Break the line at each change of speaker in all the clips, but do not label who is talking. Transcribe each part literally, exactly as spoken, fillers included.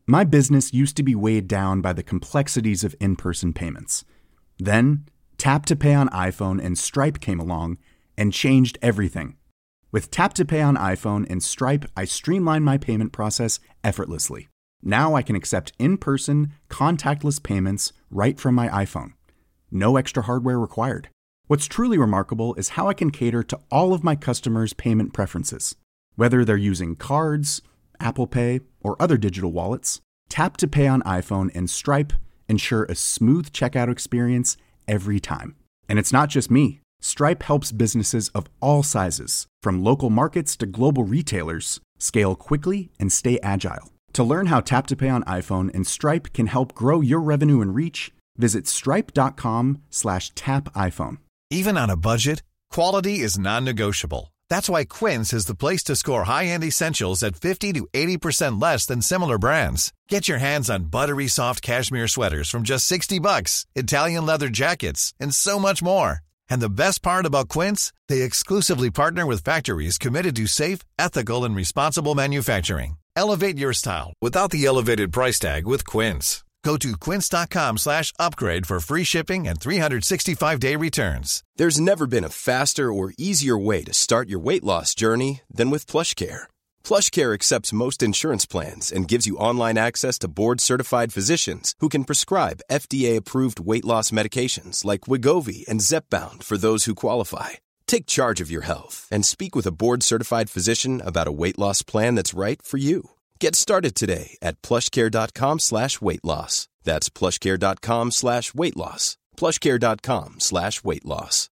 My business used to be weighed down by the complexities of in-person payments. Then, Tap to Pay on iPhone and Stripe came along and changed everything. With Tap to Pay on iPhone and Stripe, I streamlined my payment process effortlessly. Now I can accept in-person, contactless payments right from my iPhone. No extra hardware required. What's truly remarkable is how I can cater to all of my customers' payment preferences. Whether they're using cards, Apple Pay, or other digital wallets, Tap to Pay on iPhone and Stripe ensure a smooth checkout experience every time. And it's not just me. Stripe helps businesses of all sizes, from local markets to global retailers, scale quickly and stay agile. To learn how Tap to Pay on iPhone and Stripe can help grow your revenue and reach, visit stripe.com slash tap iPhone.
Even on a budget, quality is non-negotiable. That's why Quince is the place to score high-end essentials at fifty to eighty percent less than similar brands. Get your hands on buttery soft cashmere sweaters from just sixty bucks, Italian leather jackets, and so much more. And the best part about Quince, they exclusively partner with factories committed to safe, ethical, and responsible manufacturing. Elevate your style without the elevated price tag with Quince. Go to quince.com slash upgrade for free shipping and three sixty-five day returns.
There's never been a faster or easier way to start your weight loss journey than with PlushCare. PlushCare accepts most insurance plans and gives you online access to board-certified physicians who can prescribe F D A-approved weight loss medications like Wegovy and Zepbound for those who qualify. Take charge of your health and speak with a board-certified physician about a weight loss plan that's right for you. Get started today at plushcare.com slash weight loss. That's plushcare.com slash weight loss. plushcare.com slash weight loss.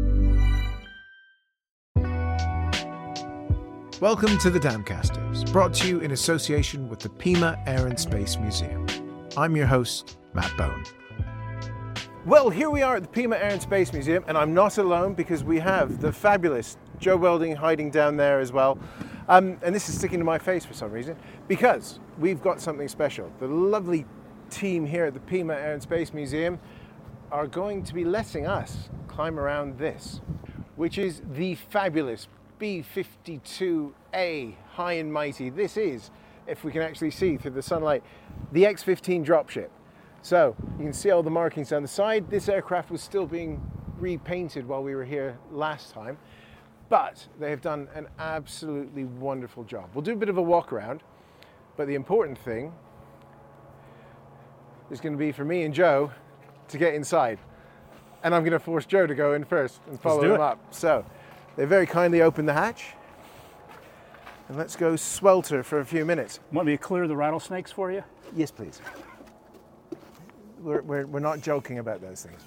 Welcome to the Damcasters, brought to you in association with the Pima Air and Space Museum. I'm your host, Matt Bone. Well, here we are at the Pima Air and Space Museum, and I'm not alone because we have the fabulous Joe Welding hiding down there as well. Um, and this is sticking to my face for some reason, because we've got something special. The lovely team here at the Pima Air and Space Museum are going to be letting us climb around this, which is the fabulous B fifty-two A, high and mighty. This is, if we can actually see through the sunlight, the X fifteen dropship. So you can see all the markings down the side. This aircraft was still being repainted while we were here last time, but they have done an absolutely wonderful job. We'll do a bit of a walk around, but the important thing is going to be for me and Joe to get inside. And I'm going to force Joe to go in first and follow him up. So they very kindly opened the hatch, and let's go swelter for a few minutes.
Want me to clear the rattlesnakes for you?
Yes, please. We're, we're, we're not joking about those things.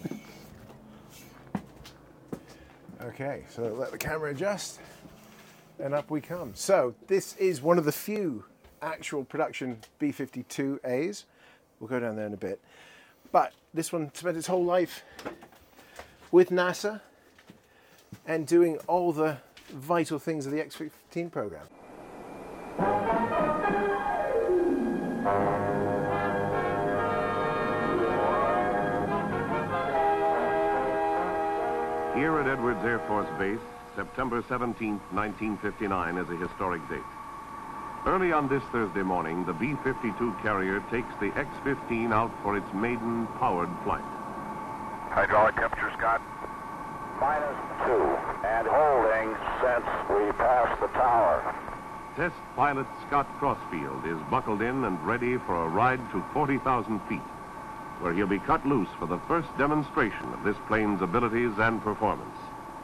Okay, so let the camera adjust, and up we come. So this is one of the few actual production B fifty-two A's. We'll go down there in a bit. But this one spent its whole life with NASA and doing all the vital things of the X fifteen program.
Here at Edwards Air Force Base, September seventeenth, nineteen fifty-nine is a historic date. Early on this Thursday morning, the B fifty-two carrier takes the X fifteen out for its maiden powered flight.
Hydraulic temperature, Scott? Minus two, and holding since we passed the tower.
Test pilot Scott Crossfield is buckled in and ready for a ride to forty thousand feet, where he'll be cut loose for the first demonstration of this plane's abilities and performance.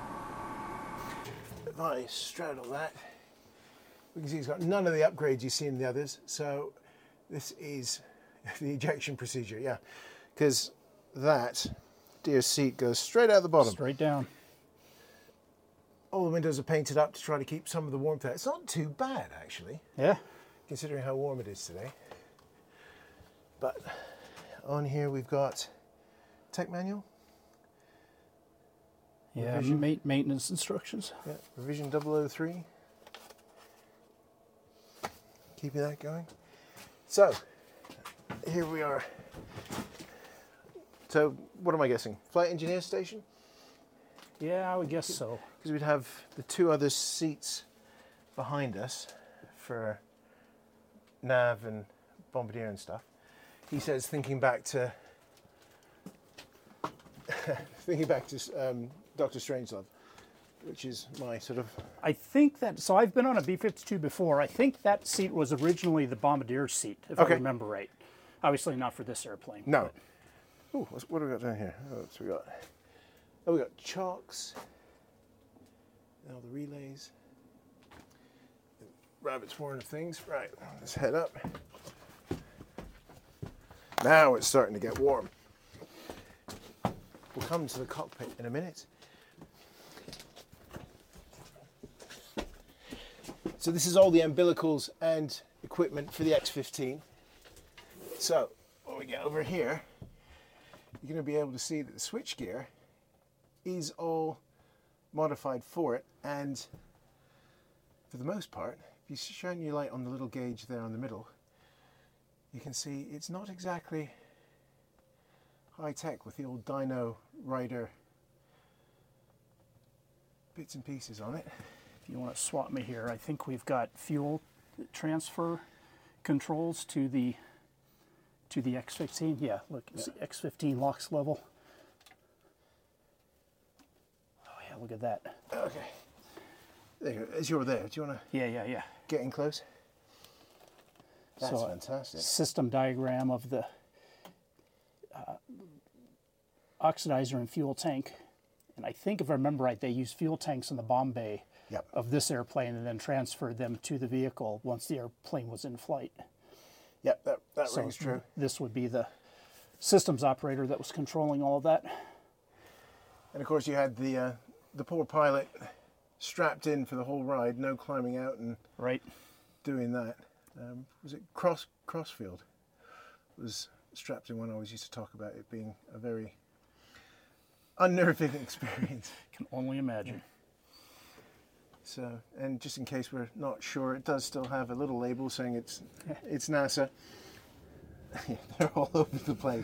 If I straddle that, we can see it's got none of the upgrades you see in the others. So this is the ejection procedure, yeah. Because that dear seat goes straight out the bottom.
Straight down.
All the windows are painted up to try to keep some of the warmth out. It's not too bad, actually.
Yeah.
Considering how warm it is today. But on here we've got tech manual.
Yeah,
revision.
ma- maintenance instructions.
Yeah, revision double oh three. Keeping that going. So, here we are. So, what am I guessing? Flight engineer station?
Yeah, I would guess so.
Because we'd have the two other seats behind us for nav and Bombardier and stuff. He says, thinking back to thinking back to um, Doctor Strangelove, which is my sort of.
I think that, so I've been on a B fifty-two before. I think that seat was originally the Bombardier seat, if
Okay.
I remember right. Obviously not for this airplane.
No. Ooh, what's, what do we got down here? Oh, what's we got? Oh, we got chocks. Now the relays. Rabbit's warren of things. Right, let's head up. Now it's starting to get warm. We'll come to the cockpit in a minute. So this is all the umbilicals and equipment for the X fifteen. So when we get over here, you're going to be able to see that the switchgear is all modified for it, and for the most part, if you shine your light on the little gauge there on the middle, you can see it's not exactly high tech with the old dyno rider bits and pieces on it.
If you want to swap me here, I think we've got fuel transfer controls to the to the X fifteen. Yeah, look, yeah. See, X fifteen LOX level. Oh yeah, look at that.
Okay. There you go. As you're there, do you want to
Yeah, yeah, yeah.
get in close? That's
So,
fantastic.
System diagram of the uh, oxidizer and fuel tank. And I think if I remember right, they used fuel tanks in the bomb bay
Yep.
of this airplane and then transferred them to the vehicle once the airplane was in flight.
Yep, that, that
So
rings true.
this would be the systems operator that was controlling all of that.
And of course you had the uh, the poor pilot strapped in for the whole ride, no climbing out and
Right.
doing that. Um, was it Cross Crossfield? Was strapped in one. I always used to talk about it being a very unnerving experience.
Can only imagine.
So, and just in case we're not sure, it does still have a little label saying it's it's NASA. They're all over the place.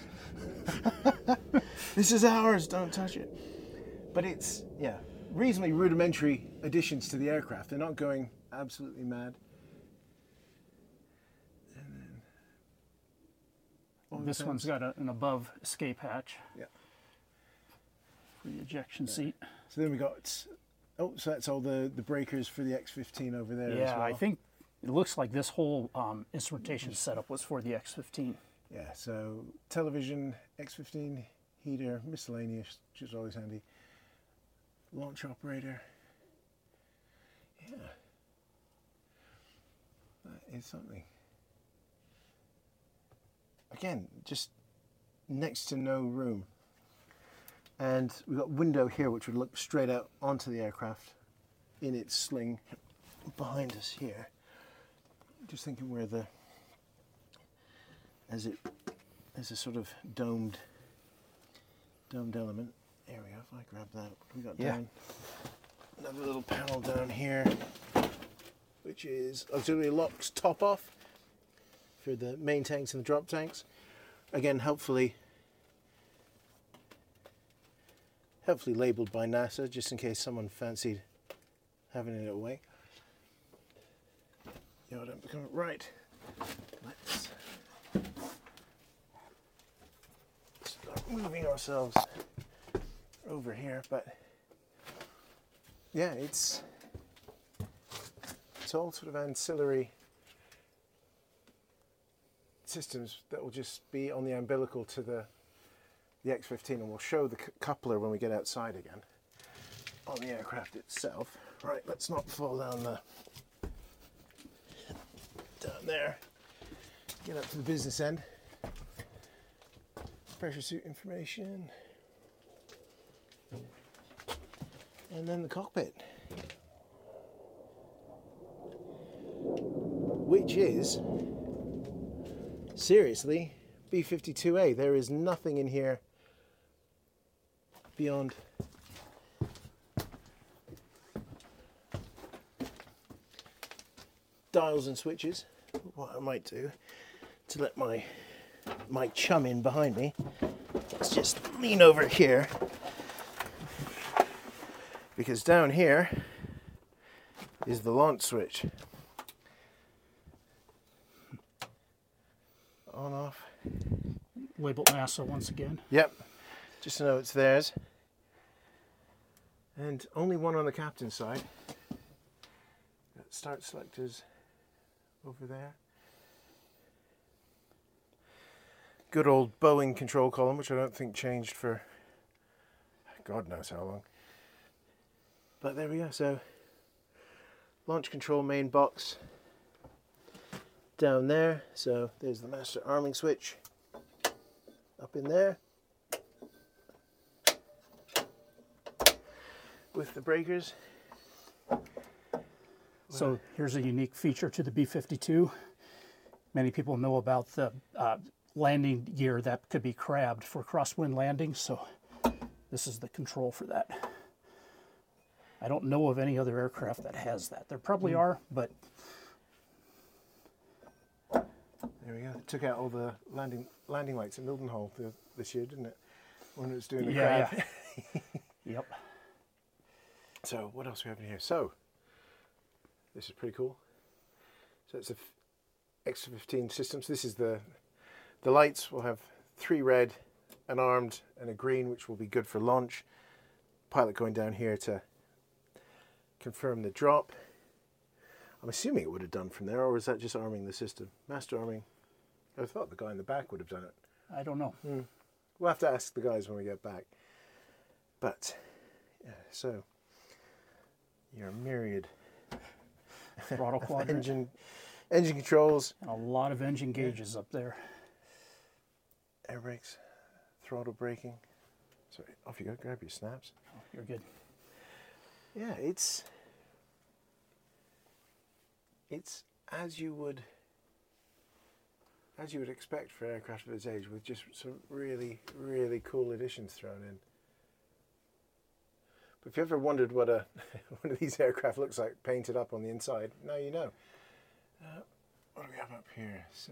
This is ours, don't touch it. But it's, yeah, reasonably rudimentary additions to the aircraft. They're not going absolutely mad. And then on
This
the
one's
fence-
got a, an above escape hatch
Yeah.
for the ejection seat.
So then we got, oh, so that's all the, the breakers for the X fifteen over there as
Yeah,
well.
I think it looks like this whole um, instrumentation setup was for the X fifteen.
Yeah, so television, X fifteen, heater, miscellaneous, which is always handy. Launch operator. Yeah. That is something. Again, just next to no room. And we've got window here which would look straight out onto the aircraft in its sling behind us here. Just thinking where the, as it, as a sort of domed, domed element. There we go, if I grab that, what do we got
Yeah.
down? Another little panel down here, which is auxiliary locks top off for the main tanks and the drop tanks. Again, helpfully, helpfully labelled by NASA, just in case someone fancied having it away. You know, don't become it right. Let's start moving ourselves over here, but yeah, it's it's all sort of ancillary systems that will just be on the umbilical to the the X fifteen, and we'll show the coupler when we get outside again on the aircraft itself. Right, let's not fall down the down there. Get up to the business end. Pressure suit information. And then the cockpit, which is seriously B fifty-two A. There is nothing in here beyond dials and switches. What I might do to let my my chum in behind me, let's just lean over here, because down here is the launch switch. on off.
Labeled NASA once again.
Yep, just to know it's theirs. And only one on the captain's side. Got start selectors over there. Good old Boeing control column, which I don't think changed for God knows how long. But there we go. So launch control main box down there. So there's the master arming switch up in there with the breakers.
So here's a unique feature to the B fifty-two. Many people know about the uh, landing gear that could be crabbed for crosswind landings, so this is the control for that. I don't know of any other aircraft that has that. There probably mm. are, but...
There we go. It took out all the landing landing lights at Mildenhall this year, didn't it? When it was doing the
yeah,
crab.
Yeah. Yep.
So what else do we have in here? So, this is pretty cool. So it's a X fifteen systems. This is the the lights. We'll have three red, an armed, and a green, which will be good for launch. Pilot going down here to confirm the drop. I'm assuming it would have done from there, or was that just arming the system? Master arming. I thought the guy in the back would have done it.
I don't know.
Mm. We'll have to ask the guys when we get back. But, yeah, so your myriad
throttle quadrant,
engine, engine controls,
and a lot of engine gauges up there.
Air brakes, throttle braking. Sorry, off you go. Grab your snaps.
Oh, you're good.
Yeah, it's it's as you would as you would expect for an aircraft of its age, with just some really, really cool additions thrown in. But if you ever wondered what a one of these aircraft looks like painted up on the inside, now you know. Uh, what do we have up here? So,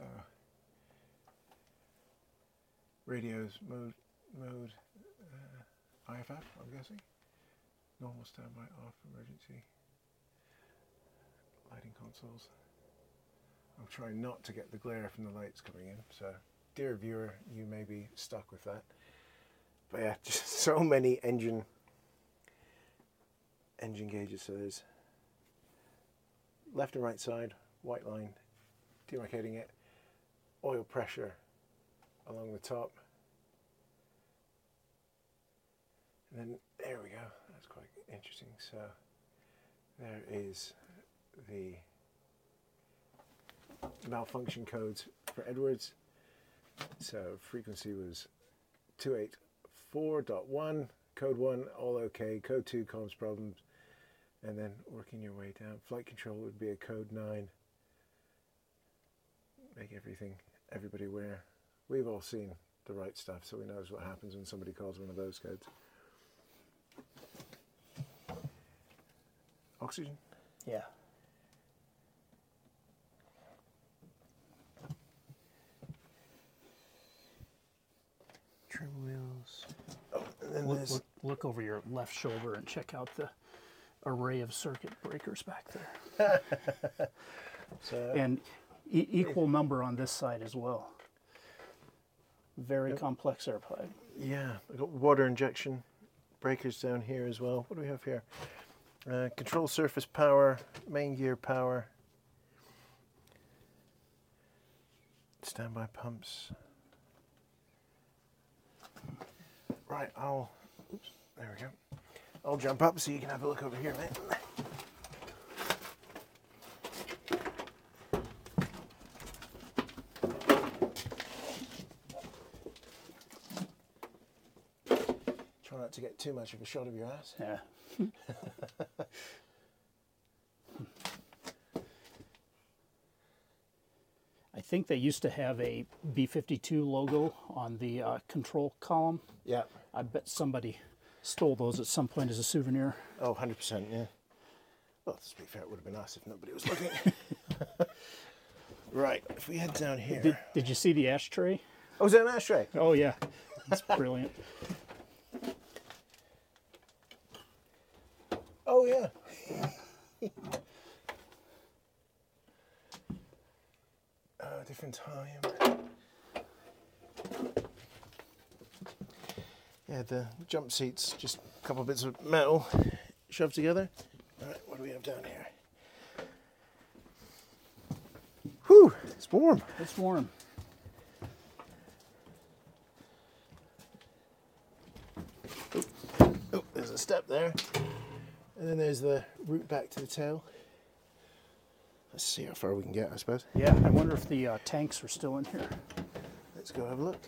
radios, mode, mode, uh, I F F, I'm guessing. Normal, standby, off, emergency. Lighting consoles. I'm trying not to get the glare from the lights coming in, so dear viewer, you may be stuck with that. But yeah, just so many engine engine gauges. So there's left and right side, white line, demarcating it, oil pressure along the top. And then there we go, that's quite interesting. So there is the malfunction codes for Edwards. So frequency was two eighty-four dot one, code one, all okay, code two, comms problems, and then working your way down. Flight control would be a code nine. Make everything, everybody aware. We've all seen the right stuff, so we know what happens when somebody calls one of those codes. Oxygen?
Yeah.
Trim wheels. Oh, and then
look,
there's...
look, look over your left shoulder and check out the array of circuit breakers back there.
so,
and e equal number on this side as well. Very yep. complex airplane.
Yeah, we've got water injection breakers down here as well. What do we have here? Uh, control surface power, main gear power, standby pumps. Right, I'll, oops, there we go. I'll jump up so you can have a look over here, mate. Try not to get too much of a shot of your ass.
Yeah. I think they used to have a B fifty-two logo on the uh, control column.
Yeah.
I bet somebody stole those at some point as a souvenir.
Oh, one hundred percent, yeah. Well, to be fair, it would have been us if nobody was looking. Right, if we head down here.
Did, did you see the ashtray?
Oh, is that an ashtray?
Oh, yeah. That's brilliant.
Oh, yeah. uh, different time. yeah, the jump seats, just a couple of bits of metal shoved together. All right, what do we have down here? Whew, it's warm.
It's warm.
Oh, oh, there's a step there. And then there's the route back to the tail. Let's see how far we can get, I suppose.
Yeah, I wonder if the uh, tanks are still in here.
Let's go have a look.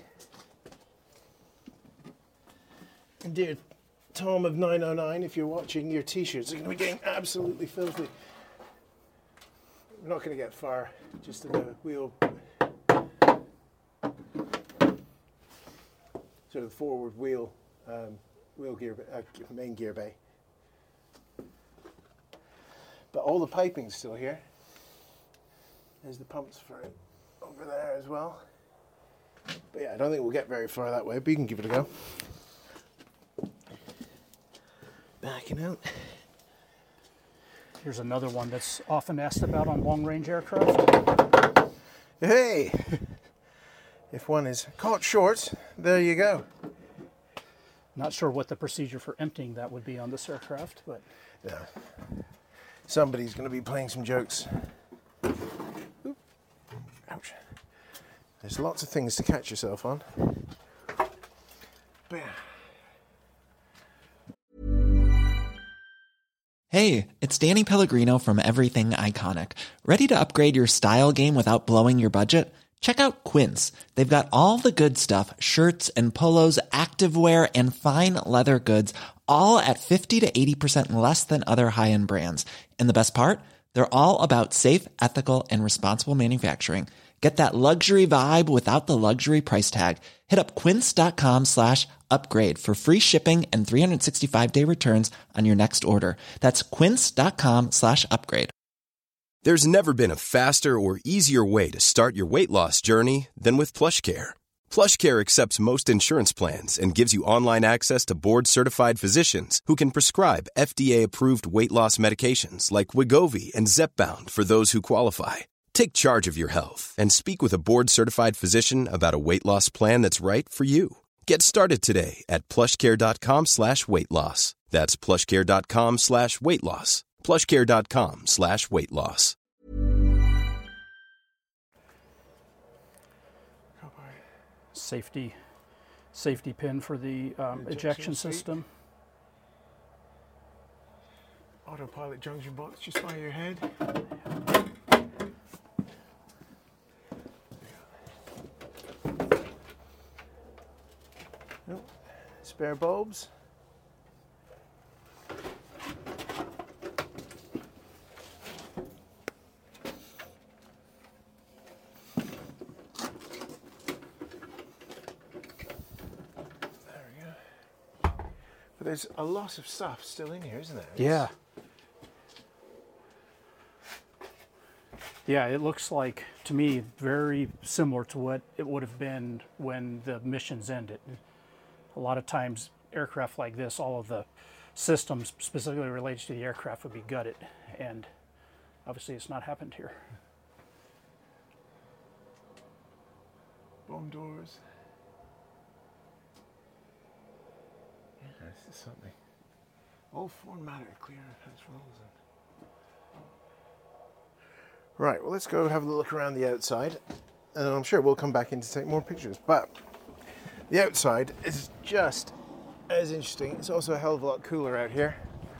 And dear Tom of nine oh nine, if you're watching, your t-shirts are going to be getting absolutely filthy. We're not going to get far, just in the wheel, sort of forward wheel, um, wheel gear, uh, main gear bay. But all the piping's still here. There's the pumps for it over there as well. But yeah, I don't think we'll get very far that way, but you can give it a go. Backing out.
Here's another one that's often asked about on long-range aircraft.
Hey! If one is caught short, there you go.
Not sure what the procedure for emptying that would be on this aircraft, but...
Yeah. Somebody's going to be playing some jokes. Oop. Ouch. There's lots of things to catch yourself on. But yeah.
Hey, it's Danny Pellegrino from Everything Iconic. Ready to upgrade your style game without blowing your budget? Check out Quince. They've got all the good stuff, shirts and polos, activewear, and fine leather goods, all at fifty to eighty percent less than other high-end brands. And the best part? They're all about safe, ethical, and responsible manufacturing. Get that luxury vibe without the luxury price tag. Hit up quince.com slash upgrade for free shipping and three sixty-five day returns on your next order. That's quince.com slash upgrade.
There's never been a faster or easier way to start your weight loss journey than with PlushCare. PlushCare accepts most insurance plans and gives you online access to board-certified physicians who can prescribe F D A-approved weight loss medications like Wegovy and Zepbound for those who qualify. Take charge of your health and speak with a board-certified physician about a weight loss plan that's right for you. Get started today at plushcare.com slash weight loss. That's plushcare.com slash weight loss. plushcare.com slash weight loss.
Safety, safety pin for the um, ejection, ejection system.
Autopilot junction box just by your head. Oh, spare bulbs. There's a lot of stuff still in here, isn't there? It's
yeah. Yeah, it looks like, to me, very similar to what it would have been when the missions ended. A lot of times, aircraft like this, all of the systems specifically related to the aircraft would be gutted, and obviously it's not happened here.
Bomb doors. Yeah, this is something. All foreign matter, clear defense rules. And... Right, well, let's go have a look around the outside, and I'm sure we'll come back in to take more pictures. But the outside is just as interesting. It's also a hell of a lot cooler out here.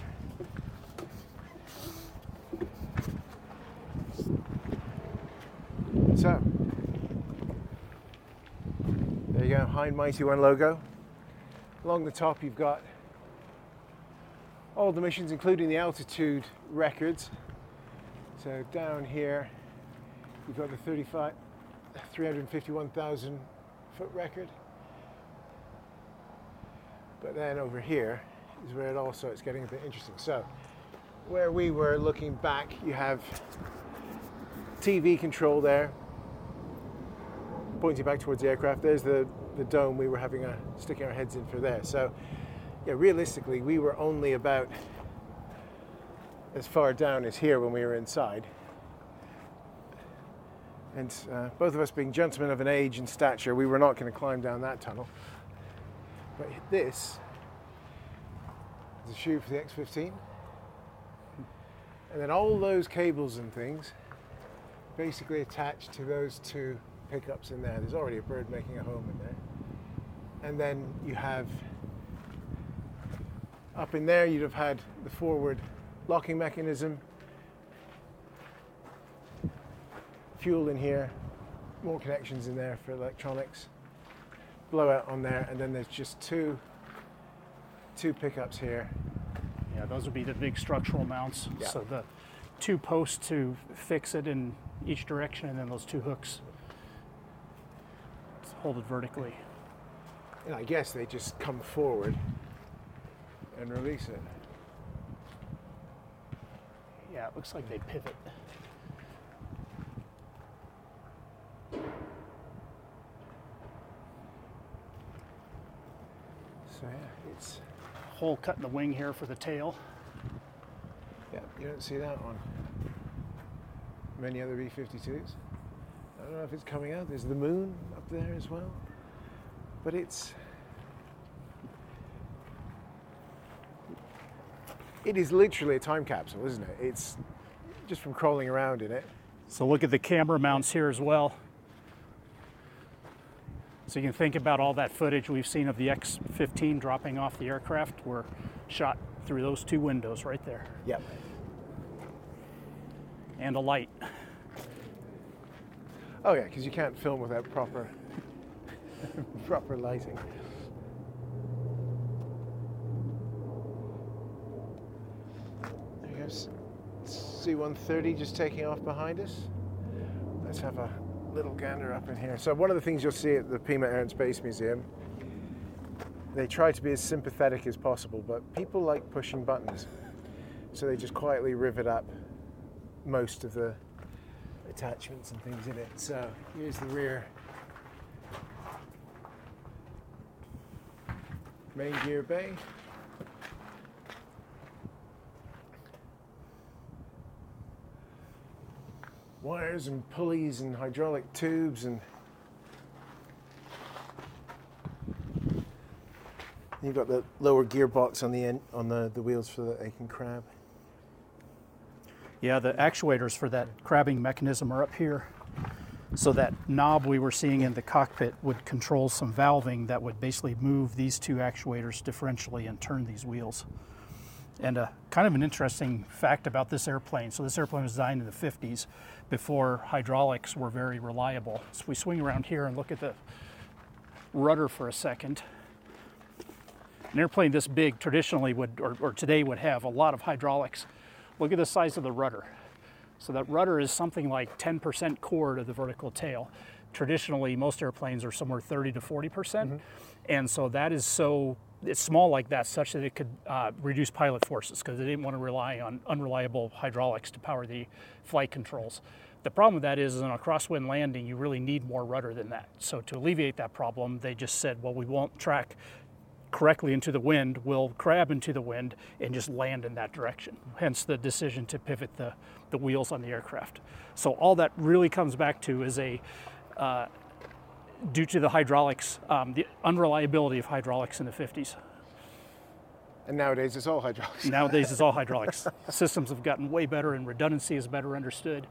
So, there you go, Hind Mighty One logo. Along the top you've got all the missions, including the altitude records. So down here you've got the thirty-five, three hundred fifty-one thousand foot record. But then over here is where it all starts getting a bit interesting. So where we were looking back, you have T V control there, pointing back towards the aircraft. There's the the dome we were having a sticking our heads in for there. So yeah, realistically we were only about as far down as here when we were inside, and uh, both of us being gentlemen of an age and stature, we were not going to climb down that tunnel. But this is a chute for the X fifteen. And then all those cables and things basically attached to those two pickups in there. There's already a bird making a home in there. And then you have, up in there you'd have had the forward locking mechanism, fuel in here, more connections in there for electronics, blowout on there, and then there's just two two pickups here.
Yeah, those would be the big structural mounts.
Yeah.
So the two posts to fix it in each direction, and then those two hooks to hold it vertically.
And I guess they just come forward and release it.
Yeah, it looks like they pivot.
So yeah, it's
Hole cut in the wing here for the tail.
yeah, you don't see that on many other B fifty-twos. I don't know if it's coming out. There's the moon up there as well. But it's it is literally a time capsule, isn't it? It's just from crawling around in it.
So look at the camera mounts here as well. So you can think about all that footage we've seen of the X fifteen dropping off the aircraft were shot through those two windows right there.
Yep.
And a light.
Oh yeah, because you can't film without proper proper lighting. There you go. C one thirty just taking off behind us. Let's have a little gander up in here. So one of the things you'll see at the Pima Air and Space Museum, they try to be as sympathetic as possible, but people like pushing buttons. So they just quietly rivet up most of the attachments and things in it. So here's the rear main gear bay. Wires and pulleys and hydraulic tubes, and you've got the lower gearbox on the end on the, the wheels for the Aiken crab.
Yeah, the actuators for that crabbing mechanism are up here. So that knob we were seeing in the cockpit would control some valving that would basically move these two actuators differentially and turn these wheels. And uh, kind of an interesting fact about this airplane. So this airplane was designed in the fifties before hydraulics were very reliable. So we swing around here and look at the rudder for a second. An airplane this big traditionally would, or, or today would have a lot of hydraulics. Look at the size of the rudder. So that rudder is something like ten percent core to the vertical tail. Traditionally, most airplanes are somewhere thirty to forty percent. Mm-hmm. And so that is so, it's small like that such that it could uh, reduce pilot forces because they didn't want to rely on unreliable hydraulics to power the flight controls. The problem with that is, is on a crosswind landing, you really need more rudder than that. So to alleviate that problem, they just said, well, we won't track correctly into the wind, we'll crab into the wind and just land in that direction. Hence the decision to pivot the, the wheels on the aircraft. So all that really comes back to is a, uh, due to the hydraulics, um, the unreliability of hydraulics in the fifties.
And nowadays it's all hydraulics.
Nowadays it's all hydraulics. Systems have gotten way better and redundancy is better understood.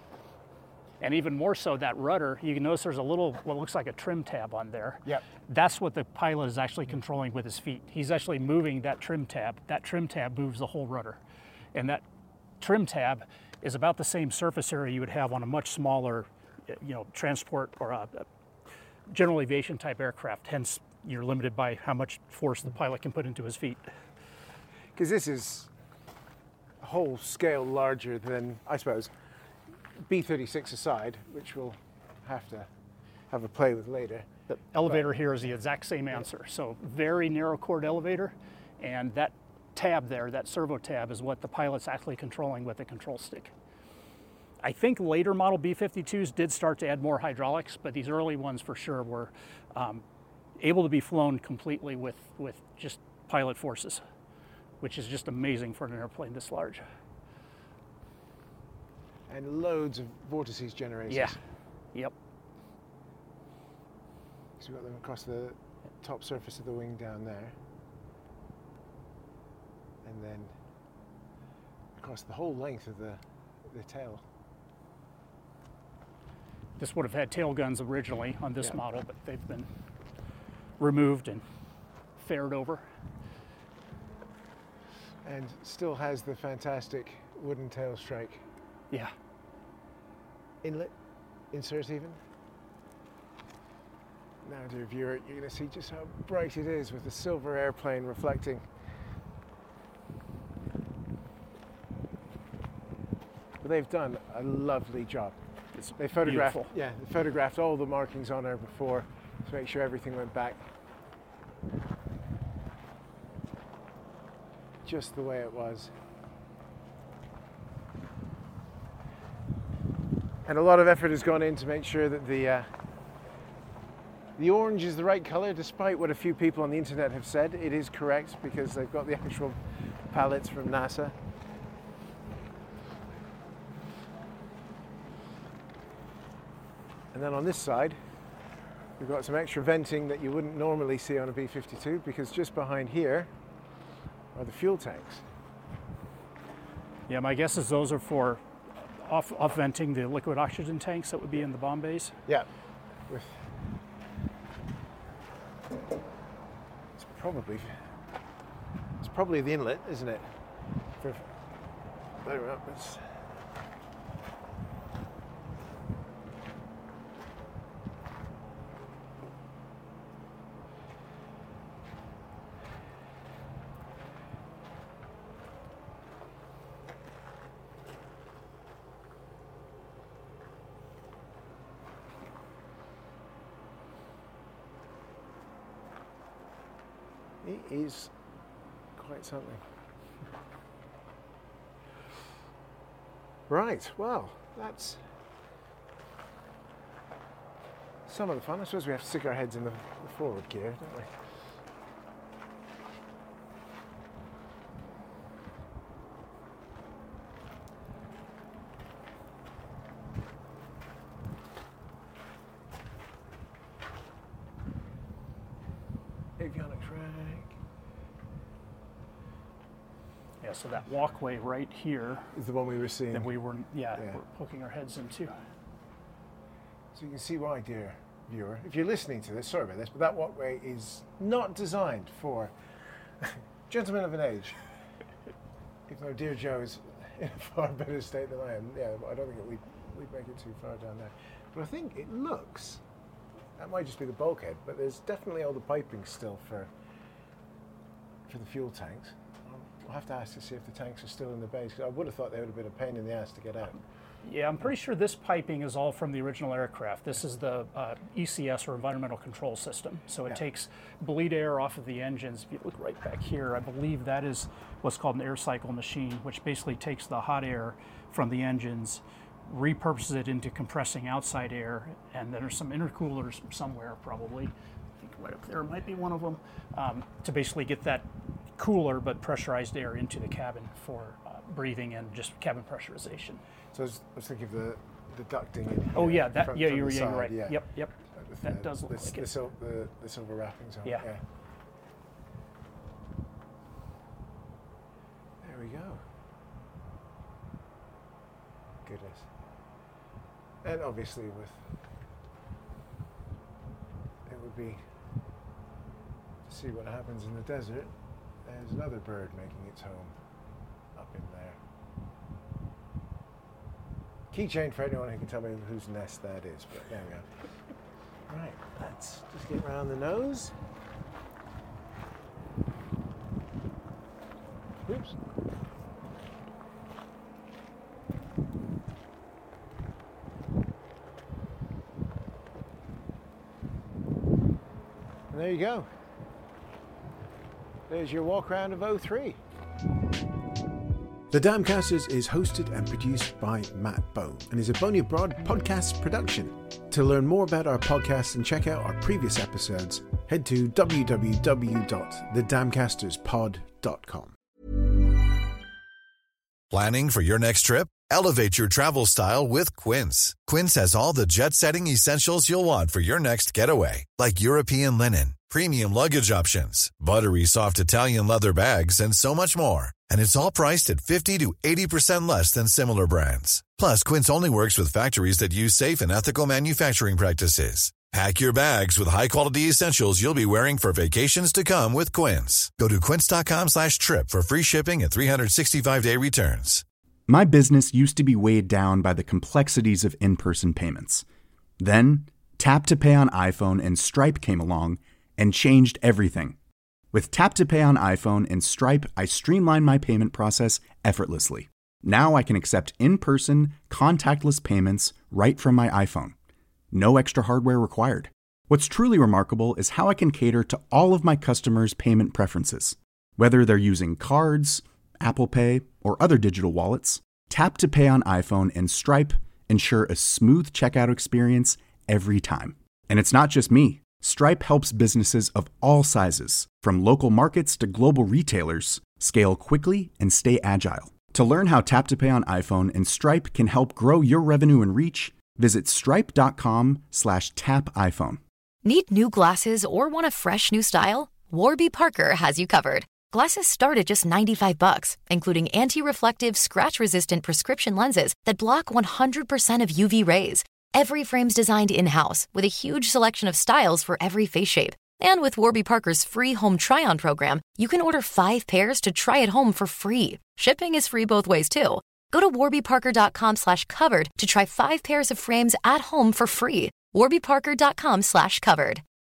And even more so, that rudder, you can notice there's a little, what looks like a trim tab on there.
Yep.
That's what the pilot is actually controlling with his feet. He's actually moving that trim tab. That trim tab moves the whole rudder. And that trim tab is about the same surface area you would have on a much smaller, you know, transport or a, a general aviation type aircraft. Hence, you're limited by how much force the pilot can put into his feet.
Because this is a whole scale larger than, I suppose, B thirty-six aside, which we'll have to have a play with later.
The elevator but, here is the exact same answer. So very narrow chord elevator, and that tab there, that servo tab, is what the pilot's actually controlling with the control stick. I think later model B fifty-twos did start to add more hydraulics, but these early ones for sure were um, able to be flown completely with, with just pilot forces, which is just amazing for an airplane this large.
And loads of vortices generators.
Yeah, yep.
So we've got them across the top surface of the wing down there. And then across the whole length of the, the tail.
This would have had tail guns originally on this
yeah.
model, but they've been removed and fared over.
And still has the fantastic wooden tail strike.
Yeah.
Inlet, insert even. Now, dear viewer, you're going to see just how bright it is with the silver airplane reflecting. But they've done a lovely job.
It's
they photographed,
beautiful.
yeah, they photographed all the markings on her before to make sure everything went back just the way it was. And a lot of effort has gone in to make sure that the uh, the orange is the right color, despite what a few people on the internet have said. It is correct because they've got the actual palettes from NASA. And then on this side, we've got some extra venting that you wouldn't normally see on a B fifty-two, because just behind here are the fuel tanks.
Yeah, my guess is those are for off, off venting the liquid oxygen tanks that would be in the bomb bays.
Yeah. With it's probably it's probably the inlet, isn't it? For, there we go. It's, It is quite something. Right, well, that's some of the fun. I suppose we have to stick our heads in the, the forward gear, don't we? Avionics rack.
Yeah, so that walkway right here
Is the one we were seeing.
that we were, yeah,
Yeah.
we're poking our heads into.
So you can see why, dear viewer, if you're listening to this, sorry about this, but that walkway is not designed for gentlemen of an age. Even though dear Joe is in a far better state than I am, yeah, I don't think it, we'd, we'd make it too far down there. But I think it looks, that might just be the bulkhead, but there's definitely all the piping still for for the fuel tanks. I'll have to ask to see if the tanks are still in the base, because I would have thought they would have been a pain in the ass to get out.
Yeah, I'm pretty sure this piping is all from the original aircraft. This is the uh, E C S, or Environmental Control System. So it
Yeah.
takes bleed air off of the engines. If you look right back here, I believe that is what's called an air cycle machine, which basically takes the hot air from the engines, repurposes it into compressing outside air, and then there's some intercoolers somewhere probably. I think right up there might be one of them, um, to basically get that cooler but pressurized air into the cabin for uh, breathing and just cabin pressurization.
So I was, I was thinking of the, the ducting in here.
Oh yeah, that
from-
yeah,
from
you're,
the
yeah, you're
side,
right.
yeah.
Yep, yep.
With
That
the,
does look
the,
like
the,
it.
sil- the, the silver wrappings on
Yeah.
it. Yeah. There we go. Goodness. And obviously with, it would be, to see what happens in the desert, there's another bird making its home up in there. Keychain for anyone who can tell me whose nest that is, but there we go. Right, let's just get around the nose. Oops. And there you go. There's your walk around of oh three. The Damcasters is hosted and produced by Matt Bone and is a Boney Abroad podcast production. To learn more about our podcast and check out our previous episodes, head to w w w dot the damcasters pod dot com.
Planning for your next trip? Elevate your travel style with Quince. Quince has all the jet-setting essentials you'll want for your next getaway, like European linen, premium luggage options, buttery soft Italian leather bags, and so much more. And it's all priced at fifty to eighty percent less than similar brands. Plus, Quince only works with factories that use safe and ethical manufacturing practices. Pack your bags with high-quality essentials you'll be wearing for vacations to come with Quince. Go to quince.com slash trip for free shipping and three sixty-five day returns.
My business used to be weighed down by the complexities of in-person payments. Then, Tap to Pay on iPhone and Stripe came along and changed everything. With Tap to Pay on iPhone and Stripe, I streamlined my payment process effortlessly. Now I can accept in-person, contactless payments right from my iPhone. No extra hardware required. What's truly remarkable is how I can cater to all of my customers' payment preferences. Whether they're using cards, Apple Pay, or other digital wallets, Tap to Pay on iPhone and Stripe ensure a smooth checkout experience every time. And it's not just me. Stripe helps businesses of all sizes, from local markets to global retailers, scale quickly and stay agile. To learn how Tap to Pay on iPhone and Stripe can help grow your revenue and reach, visit stripe.com slash tap iPhone.
Need new glasses or want a fresh new style? Warby Parker has you covered. Glasses start at just ninety-five bucks, including anti-reflective, scratch-resistant prescription lenses that block one hundred percent of U V rays. Every frame's designed in-house with a huge selection of styles for every face shape. And with Warby Parker's free home try-on program, you can order five pairs to try at home for free. Shipping is free both ways, too. Go to warbyparker.com slash covered to try five pairs of frames at home for free. warbyparker.com slash covered.